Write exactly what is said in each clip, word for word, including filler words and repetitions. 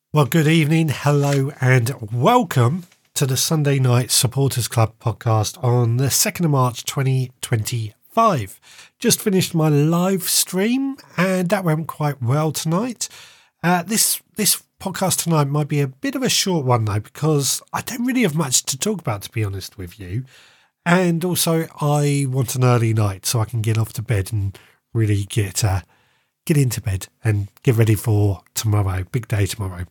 Well, good evening, hello, and welcome to the Sunday Night Supporters Club podcast on the second of March twenty twenty-five. Just finished my live stream, and that went quite well tonight. Uh, this this podcast tonight might be a bit of a short one, though, because I don't really have much to talk about, to be honest with you. And also, I want an early night so I can get off to bed and really get uh, get into bed and get ready for tomorrow. Big day tomorrow.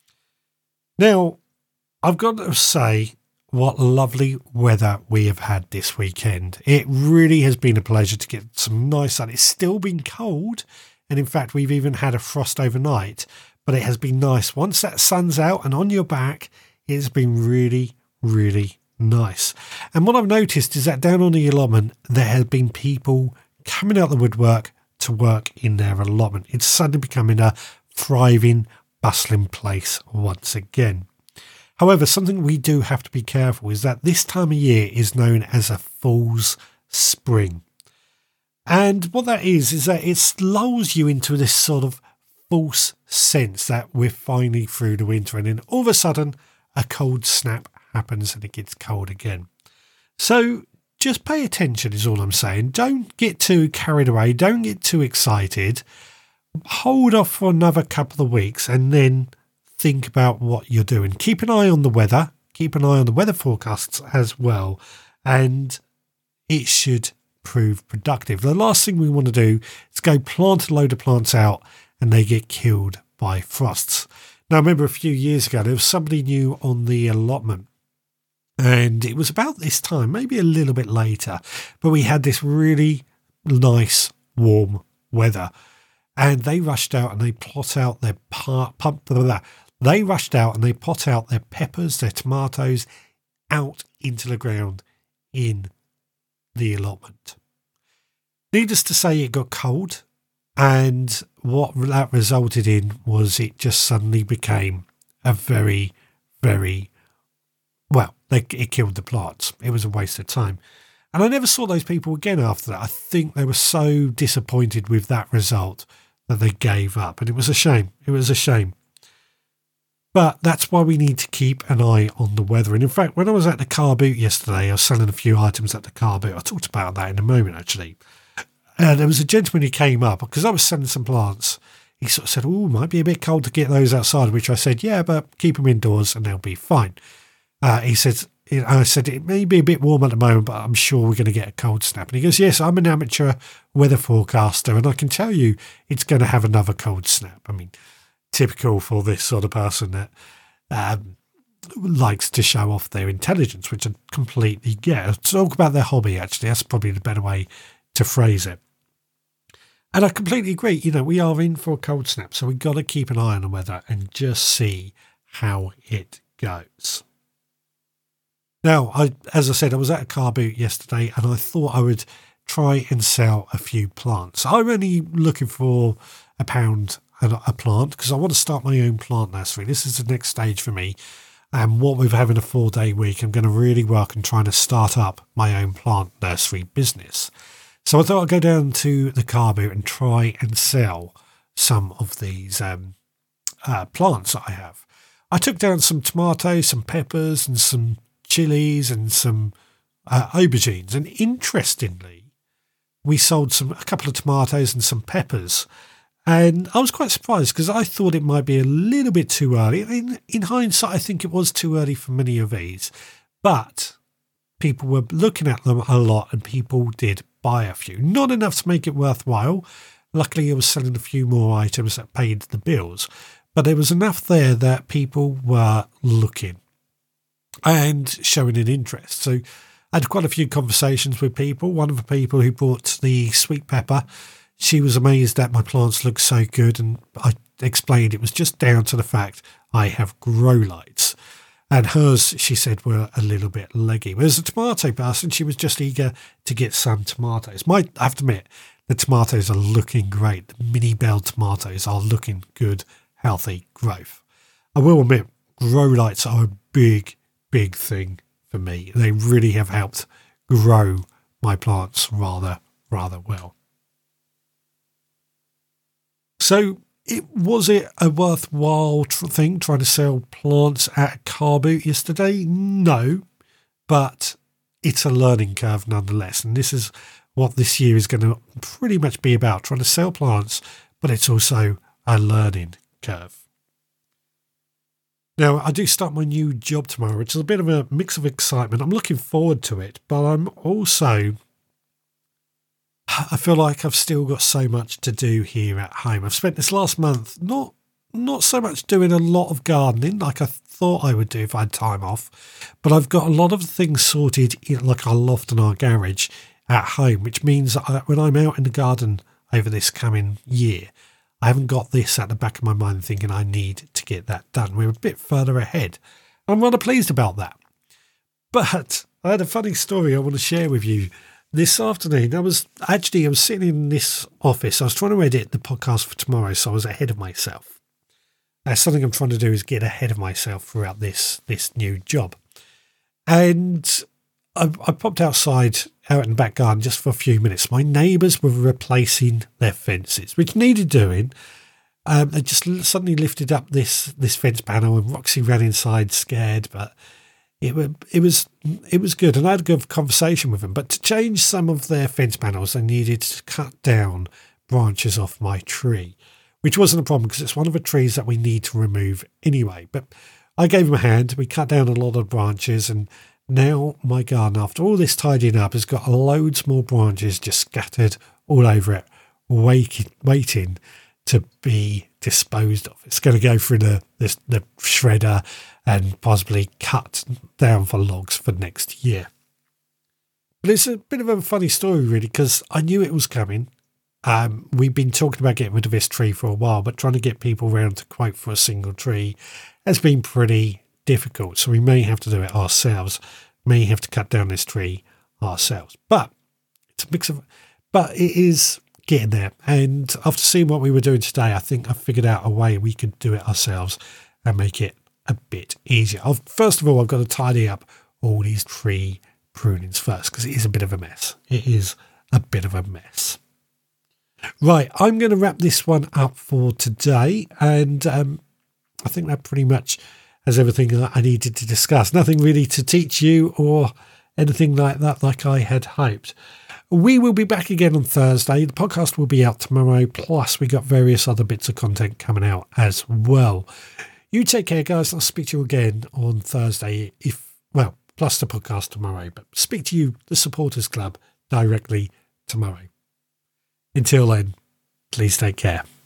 Now, I've got to say what lovely weather we have had this weekend. It really has been a pleasure to get some nice sun. It's still been cold, and in fact, we've even had a frost overnight, but it has been nice. Once that sun's out and on your back, it's been really, really nice. And what I've noticed is that down on the allotment, there have been people coming out the woodwork to work in their allotment. It's suddenly becoming a thriving, bustling place once again. However, something we do have to be careful is that this time of year is known as a fool's spring. And what that is, is that it lulls you into this sort of false sense that we're finally through the winter, and then all of a sudden a cold snap happens and it gets cold again. So just pay attention is all I'm saying. Don't get too carried away. Don't get too excited. Hold off for another couple of weeks and then think about what you're doing. Keep an eye on the weather. Keep an eye on the weather forecasts as well. And it should prove productive. The last thing we want to do is go plant a load of plants out and they get killed by frosts. Now, I remember a few years ago, there was somebody new on the allotment. And it was about this time, maybe a little bit later, but we had this really nice, warm weather. And they rushed out and they plot out their pump. Blah, blah, blah. They rushed out and they pot out their peppers, their tomatoes out into the ground in the allotment. Needless to say, it got cold, and what that resulted in was it just suddenly became a very, very well. They, it killed the plants. It was a waste of time. And I never saw those people again after that. I think they were so disappointed with that result that they gave up. And it was a shame. It was a shame. But that's why we need to keep an eye on the weather. And in fact, when I was at the car boot yesterday, I was selling a few items at the car boot. I talked about that in a moment, actually. And there was a gentleman who came up because I was selling some plants. He sort of said, oh, it might be a bit cold to get those outside, which I said, yeah, but keep them indoors and they'll be fine. Uh, he said, I said, it may be a bit warm at the moment, but I'm sure we're going to get a cold snap. And he goes, yes, I'm an amateur weather forecaster, and I can tell you it's going to have another cold snap. I mean, typical for this sort of person that um, likes to show off their intelligence, which I completely get. Talk about their hobby, actually. That's probably the better way to phrase it. And I completely agree. You know, we are in for a cold snap, so we've got to keep an eye on the weather and just see how it goes. Now, I, as I said, I was at a car boot yesterday and I thought I would try and sell a few plants. I'm only looking for a pound a, a plant because I want to start my own plant nursery. This is the next stage for me. And what we're having a four-day week, I'm going to really work on trying to start up my own plant nursery business. So I thought I'd go down to the car boot and try and sell some of these um, uh, plants that I have. I took down some tomatoes, some peppers and some chilies and some uh, aubergines, and interestingly we sold some a couple of tomatoes and some peppers, and I was quite surprised because I thought it might be a little bit too early. In, in hindsight, I think it was too early for many of these, but people were looking at them a lot and people did buy a few, not enough to make it worthwhile. Luckily I was selling a few more items that paid the bills, but there was enough there that people were looking and showing an interest. So I had quite a few conversations with people. One of the people who bought the sweet pepper, she was amazed that my plants looked so good, and I explained it was just down to the fact I have grow lights. And hers, she said, were a little bit leggy. Whereas the tomato person, she was just eager to get some tomatoes. My, I have to admit, the tomatoes are looking great. The mini bell tomatoes are looking good, healthy growth. I will admit, grow lights are a big big thing for me. They really have helped grow my plants rather, rather well. So it was it a worthwhile tr- thing trying to sell plants at a car boot yesterday? No, but it's a learning curve nonetheless. And this is what this year is going to pretty much be about, trying to sell plants, but it's also a learning curve. Now, I do start my new job tomorrow, which is a bit of a mix of excitement. I'm looking forward to it, but I'm also, I feel like I've still got so much to do here at home. I've spent this last month not not so much doing a lot of gardening like I thought I would do if I had time off, but I've got a lot of things sorted in like our loft and our garage at home, which means that I, when I'm out in the garden over this coming year, I haven't got this at the back of my mind thinking I need to get that done. We're a bit further ahead. I'm rather pleased about that. But I had a funny story I want to share with you this afternoon. I was actually, I was sitting in this office. I was trying to edit the podcast for tomorrow, so I was ahead of myself. That's something I'm trying to do, is get ahead of myself throughout this, this new job. And I, I popped outside, out in the back garden just for a few minutes. My neighbours were replacing their fences, which needed doing. Um, they just suddenly lifted up this this fence panel, and Roxy ran inside scared, but it, it was it was good. And I had a good conversation with them. But to change some of their fence panels, they needed to cut down branches off my tree, which wasn't a problem because it's one of the trees that we need to remove anyway. But I gave them a hand. We cut down a lot of branches, and now my garden, after all this tidying up, has got loads more branches just scattered all over it, waiting, waiting to be disposed of. It's going to go through the, the, the shredder and possibly cut down for logs for next year. But it's a bit of a funny story, really, because I knew it was coming. Um, we've been talking about getting rid of this tree for a while, but trying to get people around to quote for a single tree has been pretty difficult, so we may have to do it ourselves, may have to cut down this tree ourselves. But it's a mix of, but it is getting there. And after seeing what we were doing today, I think I figured out a way we could do it ourselves and make it a bit easier. I've, first of all, I've got to tidy up all these tree prunings first, because it is a bit of a mess. It is a bit of a mess. Right, I'm going to wrap this one up for today, and um, I think that pretty much has everything I needed to discuss. Nothing really to teach you or anything like that, like I had hoped. We will be back again on Thursday. The podcast will be out tomorrow. Plus, we got various other bits of content coming out as well. You take care, guys. I'll speak to you again on Thursday. If well, plus the podcast tomorrow. But speak to you, the Supporters Club, directly tomorrow. Until then, please take care.